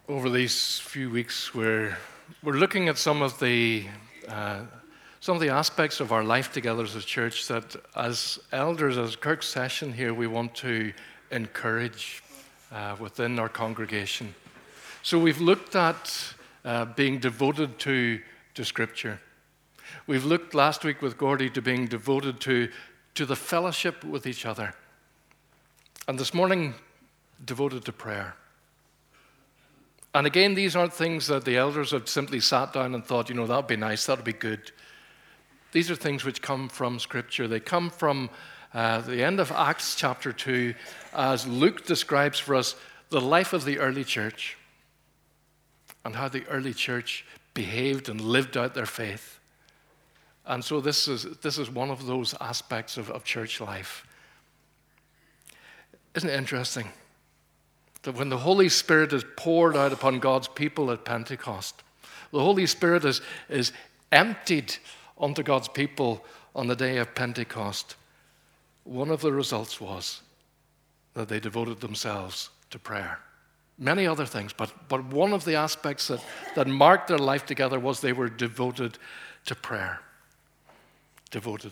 Over these few weeks, we're looking at some of the aspects of our life together as a church that, as elders, as Kirk's session here, we want to encourage within our congregation. So we've looked at being devoted to Scripture. We've looked last week with Gordy to being devoted to the fellowship with each other, and this morning, devoted to prayer. And again, these aren't things that the elders have simply sat down and thought, that would be nice, that would be good. These are things which come from Scripture. They come from the end of Acts chapter 2, as Luke describes for us the life of the early church and how the early church behaved and lived out their faith. And so this is one of those aspects of church life. Isn't it interesting that when the Holy Spirit is poured out upon God's people at Pentecost, the Holy Spirit is emptied onto God's people on the day of Pentecost, one of the results was that they devoted themselves to prayer. Many other things, but one of the aspects that marked their life together was they were devoted to prayer. Devoted.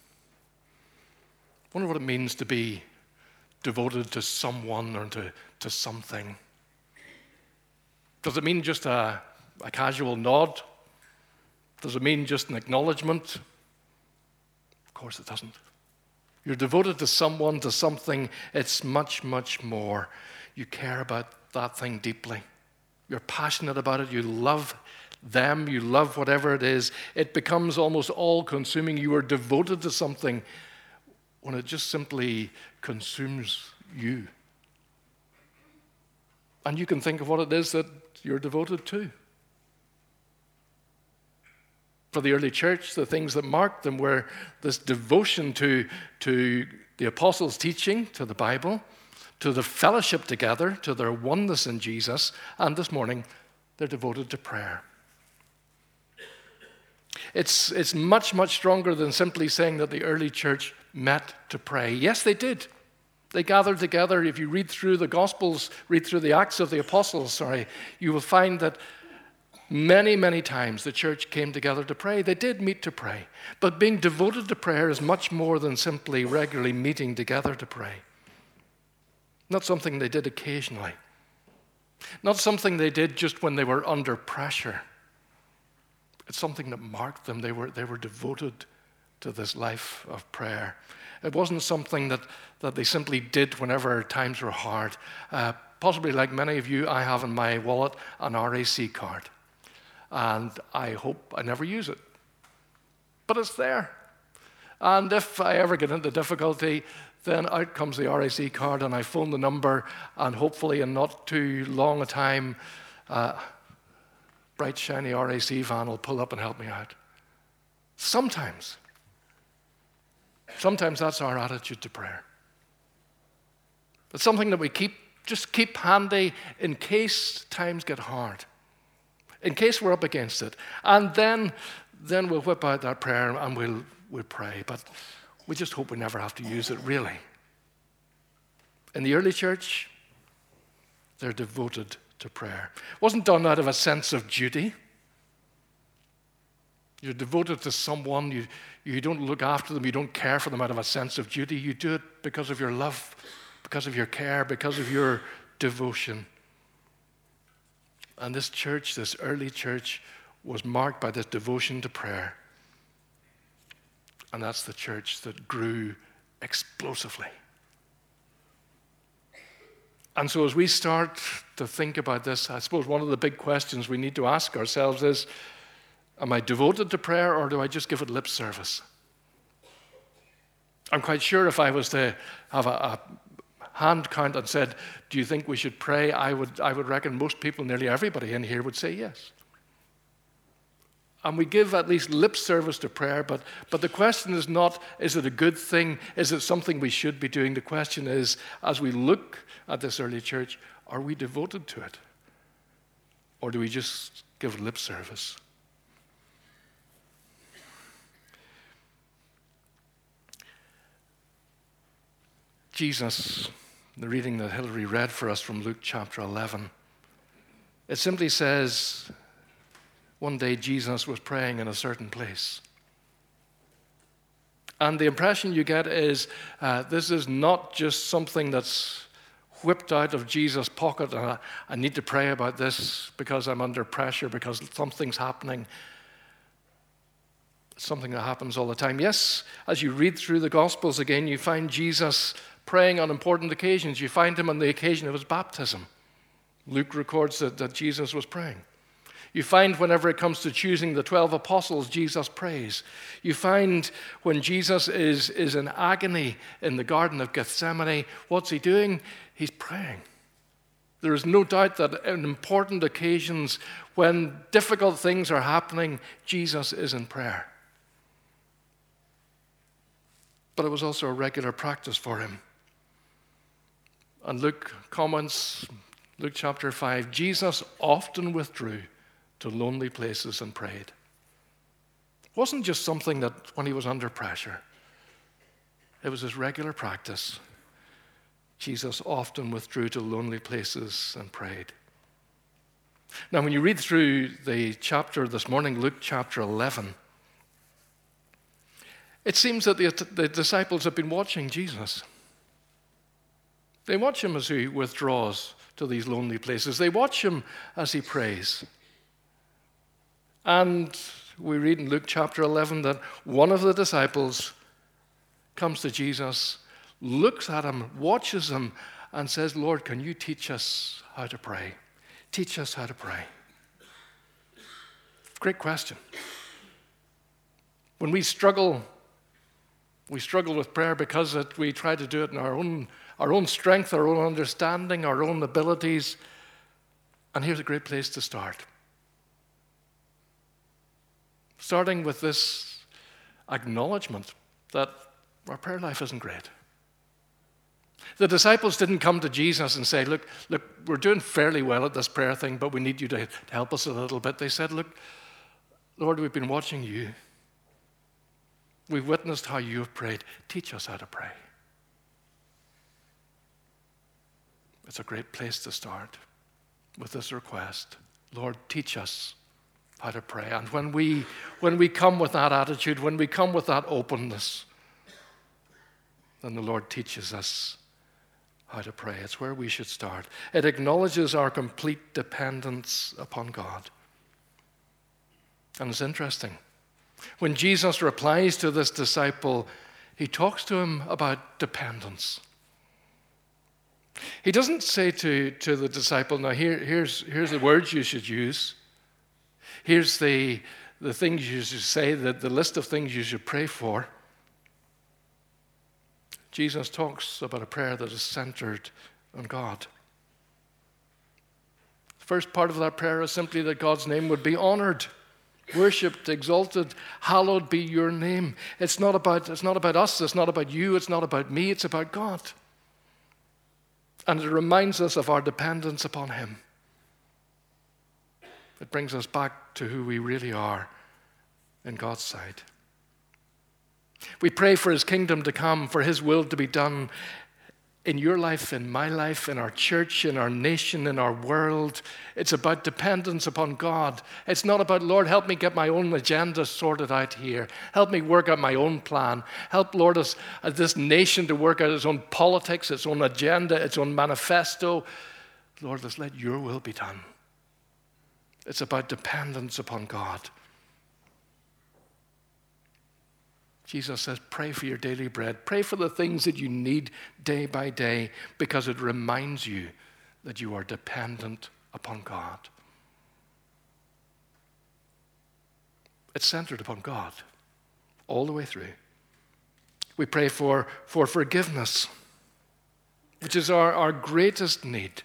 I wonder what it means to be devoted to someone or to something. Does it mean just a casual nod? Does it mean just an acknowledgement? Of course it doesn't. You're devoted to someone, to something. It's much, much more. You care about that thing deeply. You're passionate about it. You love them. You love whatever it is. It becomes almost all-consuming. You are devoted to something when it just simply consumes you. And you can think of what it is that you're devoted to. For the early church, the things that marked them were this devotion to the apostles' teaching, to the Bible, to the fellowship together, to their oneness in Jesus, and this morning, they're devoted to prayer. It's much, much stronger than simply saying that the early church met to pray. Yes, they did. They gathered together. If you read through the Gospels, read through the Acts of the Apostles, you will find that many, many times the church came together to pray. They did meet to pray. But being devoted to prayer is much more than simply regularly meeting together to pray. Not something they did occasionally. Not something they did just when they were under pressure. It's something that marked them. They were devoted to this life of prayer. It wasn't something that they simply did whenever times were hard. Possibly like many of you, I have in my wallet an RAC card. And I hope I never use it. But it's there. And if I ever get into difficulty, then out comes the RAC card and I phone the number, and hopefully in not too long a time, bright, shiny RAC van will pull up and help me out. Sometimes that's our attitude to prayer. It's something that we keep handy in case times get hard, in case we're up against it. And then we'll whip out that prayer and we'll pray. But we just hope we never have to use it, really. In the early church, they're devoted to prayer. It wasn't done out of a sense of duty. You're devoted to someone. You don't look after them. You don't care for them out of a sense of duty. You do it because of your love, because of your care, because of your devotion. And this church, this early church, was marked by this devotion to prayer. And that's the church that grew explosively. And so as we start to think about this, I suppose one of the big questions we need to ask ourselves is, am I devoted to prayer, or do I just give it lip service? I'm quite sure if I was to have a hand count and said, do you think we should pray? I would reckon most people, nearly everybody in here would say yes. And we give at least lip service to prayer, but the question is not, is it a good thing? Is it something we should be doing? The question is, as we look at this early church, are we devoted to it? Or do we just give lip service? Jesus, the reading that Hilary read for us from Luke chapter 11, It simply says, one day Jesus was praying in a certain place. And the impression you get is this is not just something that's whipped out of Jesus' pocket. I need to pray about this because I'm under pressure, because something's happening. It's something that happens all the time. Yes, as you read through the Gospels again, you find Jesus praying on important occasions. You find him on the occasion of his baptism. Luke records that Jesus was praying. You find whenever it comes to choosing the 12 apostles, Jesus prays. You find when Jesus is in agony in the Garden of Gethsemane, what's he doing? He's praying. There is no doubt that on important occasions, when difficult things are happening, Jesus is in prayer. But it was also a regular practice for him. And Luke comments, Luke chapter 5, Jesus often withdrew to lonely places and prayed. It wasn't just something that when he was under pressure. It was his regular practice. Jesus often withdrew to lonely places and prayed. Now, when you read through the chapter this morning, Luke chapter 11, it seems that the disciples have been watching Jesus. They watch him as he withdraws to these lonely places. They watch him as he prays. And we read in Luke chapter 11 that one of the disciples comes to Jesus, looks at him, watches him, and says, Lord, can you teach us how to pray? Teach us how to pray. Great question. When we struggle with prayer because we try to do it in our own strength, our own understanding, our own abilities. And here's a great place to start. Starting with this acknowledgement that our prayer life isn't great. The disciples didn't come to Jesus and say, look, we're doing fairly well at this prayer thing, but we need you to help us a little bit. They said, look, Lord, we've been watching you. We've witnessed how you have prayed. Teach us how to pray. It's a great place to start with this request. Lord, teach us how to pray. And when we come with that attitude, when we come with that openness, then the Lord teaches us how to pray. It's where we should start. It acknowledges our complete dependence upon God. And it's interesting. When Jesus replies to this disciple, he talks to him about dependence. He doesn't say to the disciple, now here's the words you should use. Here's the things you should say, the list of things you should pray for. Jesus talks about a prayer that is centered on God. The first part of that prayer is simply that God's name would be honored, worshipped, exalted, hallowed be your name. It's not about us, it's not about you, it's not about me, it's about God. And it reminds us of our dependence upon him. It brings us back to who we really are in God's sight. We pray for his kingdom to come, for his will to be done in your life, in my life, in our church, in our nation, in our world. It's about dependence upon God. It's not about, Lord, help me get my own agenda sorted out here. Help me work out my own plan. Help, Lord, as this nation to work out its own politics, its own agenda, its own manifesto. Lord, let's let your will be done. It's about dependence upon God. Jesus says, pray for your daily bread. Pray for the things that you need day by day, because it reminds you that you are dependent upon God. It's centered upon God all the way through. We pray for forgiveness, which is our greatest need.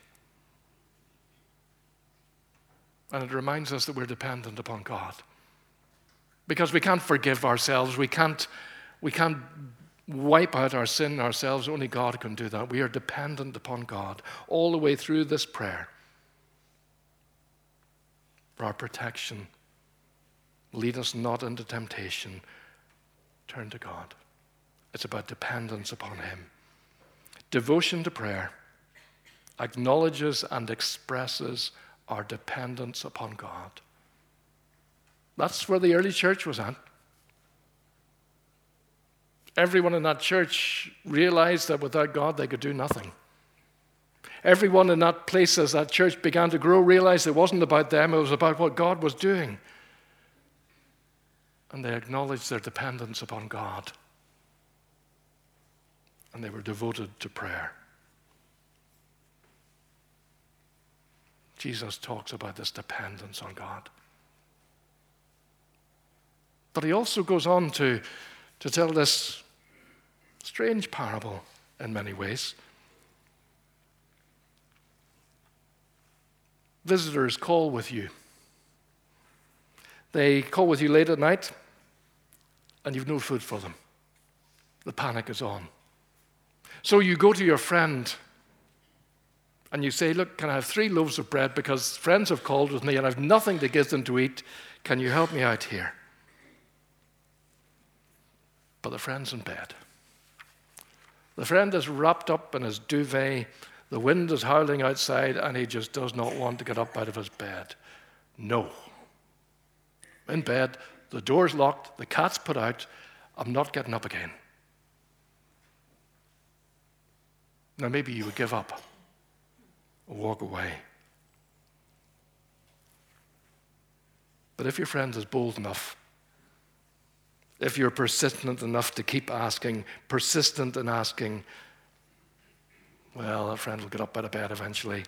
And it reminds us that we're dependent upon God. Because we can't forgive ourselves. We can't wipe out our sin ourselves. Only God can do that. We are dependent upon God all the way through this prayer. For our protection. Lead us not into temptation. Turn to God. It's about dependence upon him. Devotion to prayer acknowledges and expresses our dependence upon God. That's where the early church was at. Everyone in that church realized that without God they could do nothing. Everyone in that place, as that church began to grow, realized it wasn't about them, it was about what God was doing. And they acknowledged their dependence upon God. And they were devoted to prayer. Jesus talks about this dependence on God. But he also goes on to tell this strange parable in many ways. Visitors call with you. They call with you late at night, and you've no food for them. The panic is on. So you go to your friend, and you say, look, can I have 3 loaves of bread because friends have called with me and I've nothing to give them to eat. Can you help me out here? But the friend's in bed. The friend is wrapped up in his duvet. The wind is howling outside, and he just does not want to get up out of his bed. No. In bed, the door's locked, the cat's put out. I'm not getting up again. Now, maybe you would give up or walk away. But if your friend is bold enough, if you're persistent enough to keep asking, persistent in asking, well, that friend will get up out of bed eventually,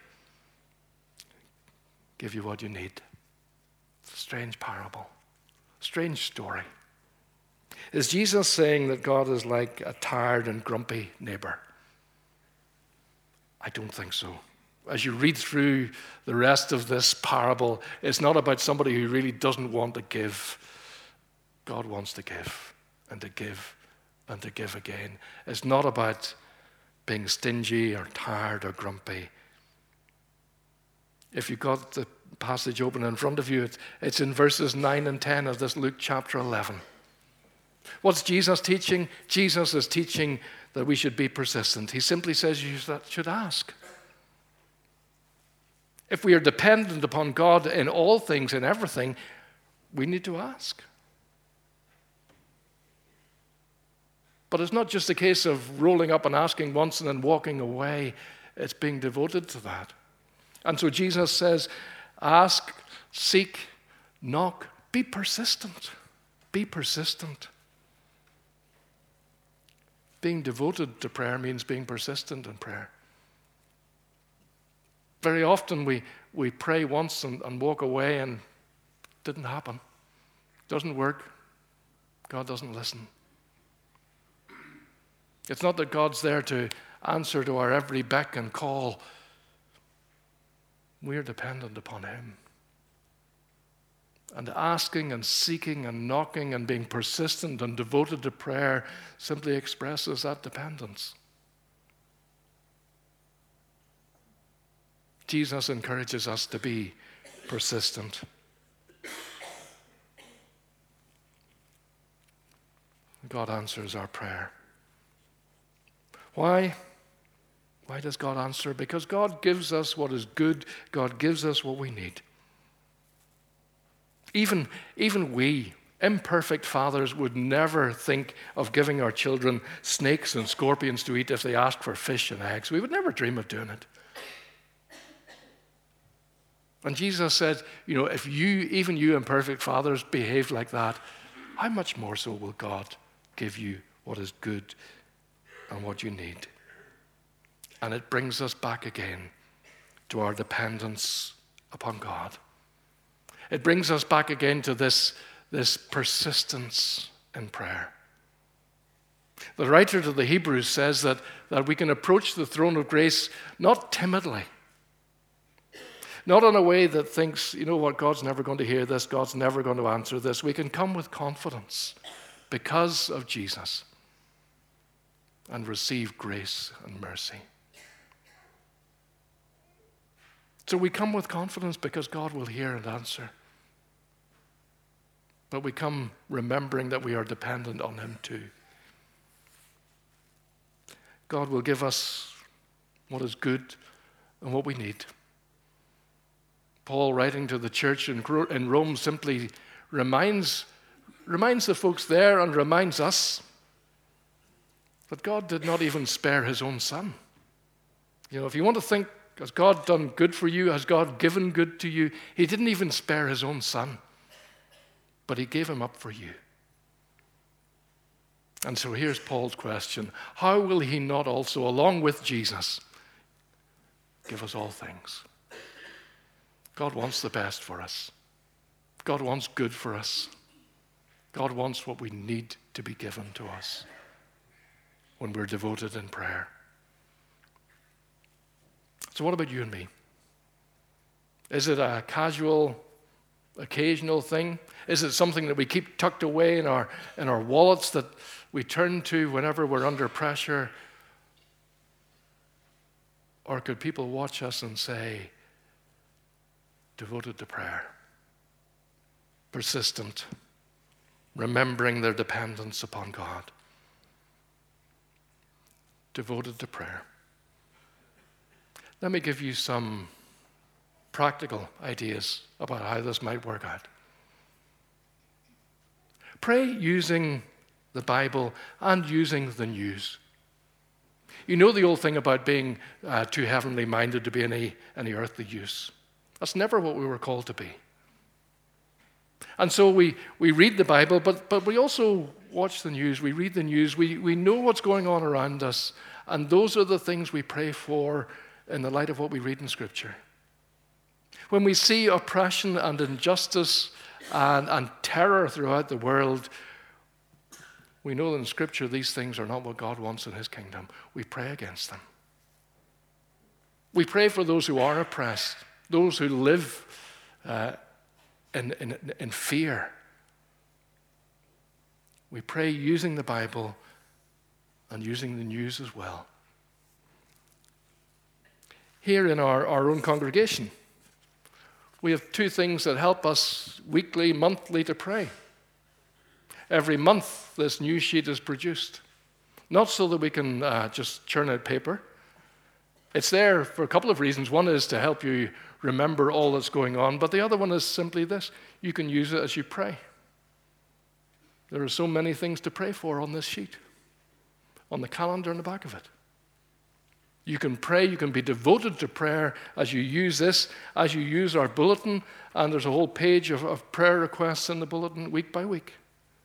give you what you need. It's a strange parable, strange story. Is Jesus saying that God is like a tired and grumpy neighbor? I don't think so. As you read through the rest of this parable, it's not about somebody who really doesn't want to give. God wants to give and to give and to give again. It's not about being stingy or tired or grumpy. If you've got the passage open in front of you, it's in verses 9 and 10 of this Luke chapter 11. What's Jesus teaching? Jesus is teaching that we should be persistent. He simply says you should ask. If we are dependent upon God in all things, in everything, we need to ask. But it's not just a case of rolling up and asking once and then walking away. It's being devoted to that. And so Jesus says, ask, seek, knock, be persistent. Be persistent. Being devoted to prayer means being persistent in prayer. Very often we pray once and walk away and it didn't happen. Doesn't work. God doesn't listen. It's not that God's there to answer to our every beck and call. We're dependent upon Him. And asking and seeking and knocking and being persistent and devoted to prayer simply expresses that dependence. Jesus encourages us to be persistent. God answers our prayer. Why? Why does God answer? Because God gives us what is good. God gives us what we need. Even we, imperfect fathers, would never think of giving our children snakes and scorpions to eat if they asked for fish and eggs. We would never dream of doing it. And Jesus said, if even you imperfect fathers behave like that, how much more so will God give you what is good and what you need? And it brings us back again to our dependence upon God. It brings us back again to this persistence in prayer. The writer to the Hebrews says that we can approach the throne of grace not timidly, not in a way that thinks, God's never going to hear this, God's never going to answer this. We can come with confidence because of Jesus and receive grace and mercy. So we come with confidence because God will hear and answer. But we come remembering that we are dependent on Him too. God will give us what is good and what we need. Paul, writing to the church in Rome, simply reminds the folks there and reminds us that God did not even spare his own son. If you want to think, has God done good for you? Has God given good to you? He didn't even spare his own son, but he gave him up for you. And so here's Paul's question. How will he not also, along with Jesus, give us all things? God wants the best for us. God wants good for us. God wants what we need to be given to us when we're devoted in prayer. So what about you and me? Is it a casual, occasional thing? Is it something that we keep tucked away in our wallets that we turn to whenever we're under pressure? Or could people watch us and say, devoted to prayer, persistent, remembering their dependence upon God, devoted to prayer? Let me give you some practical ideas about how this might work out. Pray using the Bible and using the news. You know the old thing about being too heavenly minded to be any earthly use. That's never what we were called to be. And so we read the Bible, but we also watch the news. We read the news. We know what's going on around us, and those are the things we pray for in the light of what we read in Scripture. When we see oppression and injustice and terror throughout the world, we know that in Scripture these things are not what God wants in his kingdom. We pray against them. We pray for those who are oppressed, those who live in fear. We pray using the Bible and using the news as well. Here in our own congregation, we have two things that help us weekly, monthly to pray. Every month, this news sheet is produced. Not so that we can just churn out paper. It's there for a couple of reasons. One is to help you remember all that's going on, but the other one is simply this. You can use it as you pray. There are so many things to pray for on this sheet, on the calendar in the back of it. You can pray, you can be devoted to prayer as you use this, as you use our bulletin, and there's a whole page of prayer requests in the bulletin week by week.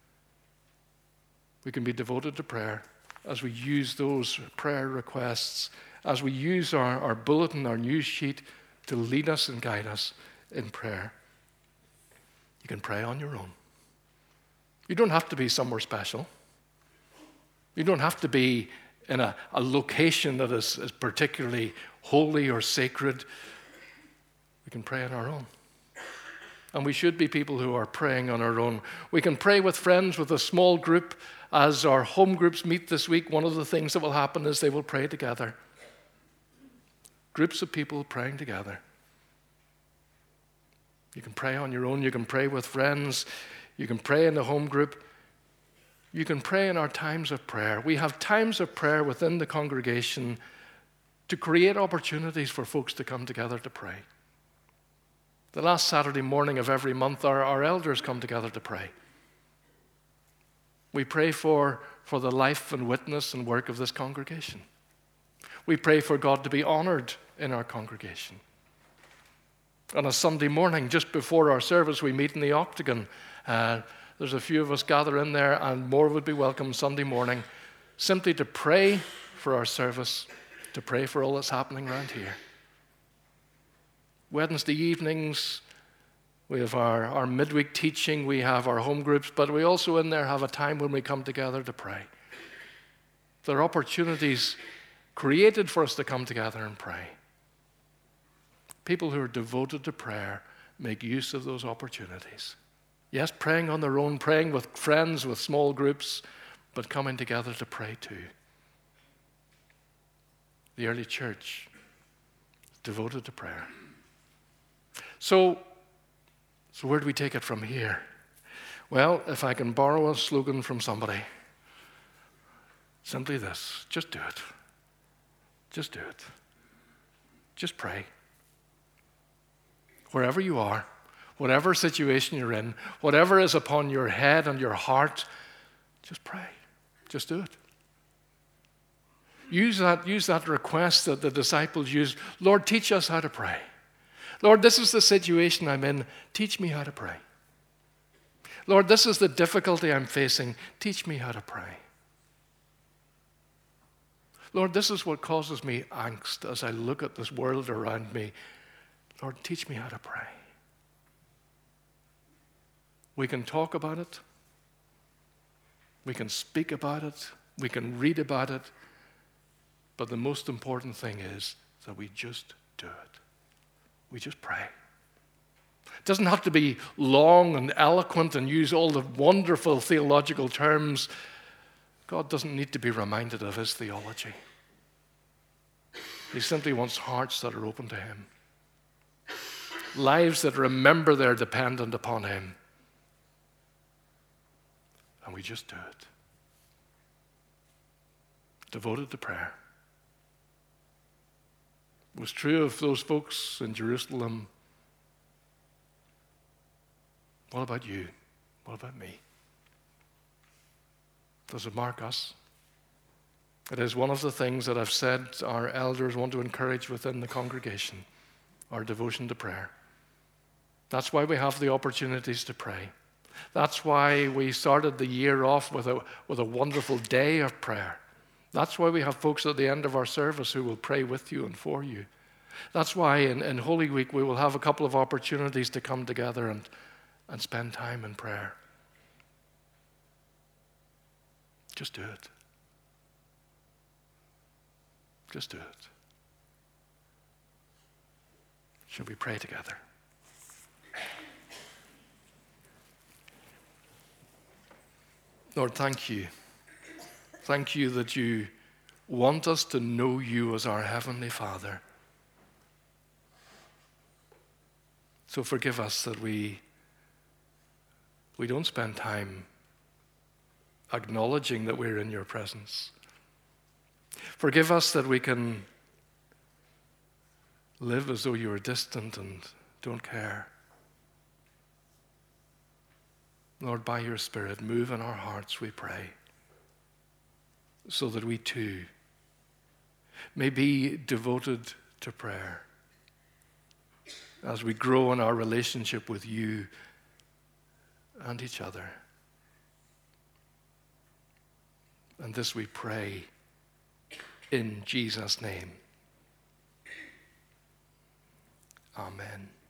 We can be devoted to prayer as we use those prayer requests, as we use our bulletin, our news sheet, to lead us and guide us in prayer. You can pray on your own. You don't have to be somewhere special. You don't have to be in a location that is particularly holy or sacred. We can pray on our own. And we should be people who are praying on our own. We can pray with friends, with a small group. As our home groups meet this week, one of the things that will happen is they will pray together. Groups of people praying together. You can pray on your own. You can pray with friends. You can pray in the home group. You can pray in our times of prayer. We have times of prayer within the congregation to create opportunities for folks to come together to pray. The last Saturday morning of every month, our elders come together to pray. We pray for the life and witness and work of this congregation. We pray for God to be honored in our congregation. On a Sunday morning, just before our service, we meet in the Octagon. There's a few of us gather in there, and more would be welcome Sunday morning, simply to pray for our service, to pray for all that's happening around here. Wednesday evenings, we have our midweek teaching, we have our home groups, but we also in there have a time when we come together to pray. There are opportunities created for us to come together and pray. People who are devoted to prayer make use of those opportunities. Yes, praying on their own, praying with friends, with small groups, but coming together to pray too. The early church is devoted to prayer. So where do we take it from here? Well, if I can borrow a slogan from somebody, simply this: just do it. Just do it. Just pray. wherever you are, whatever situation you're in, whatever is upon your head and your heart, just pray. Just do it. Use that request that the disciples used. Lord, teach us how to pray. Lord, this is the situation I'm in. Teach me how to pray. Lord, this is the difficulty I'm facing. Teach me how to pray. Lord, this is what causes me angst as I look at this world around me. Lord, teach me how to pray. We can talk about it. We can speak about it. We can read about it. But the most important thing is that we just do it. We just pray. It doesn't have to be long and eloquent and use all the wonderful theological terms. God doesn't need to be reminded of his theology. He simply wants hearts that are open to him. Lives that remember they're dependent upon him. And we just do it. Devoted to prayer. It was true of those folks in Jerusalem. What about you? What about me? Does it mark us? It is one of the things that I've said our elders want to encourage within the congregation, our devotion to prayer. That's why we have the opportunities to pray. That's why we started the year off with a wonderful day of prayer. That's why we have folks at the end of our service who will pray with you and for you. That's why in Holy Week we will have a couple of opportunities to come together and spend time in prayer. Just do it. Just do it. Shall we pray together? Lord, thank you. Thank you that you want us to know you as our Heavenly Father. So forgive us that we don't spend time acknowledging that we're in your presence. Forgive us that we can live as though you are distant and don't care. Lord, by your Spirit, move in our hearts, we pray, so that we too may be devoted to prayer as we grow in our relationship with you and each other. And this we pray in Jesus' name. Amen.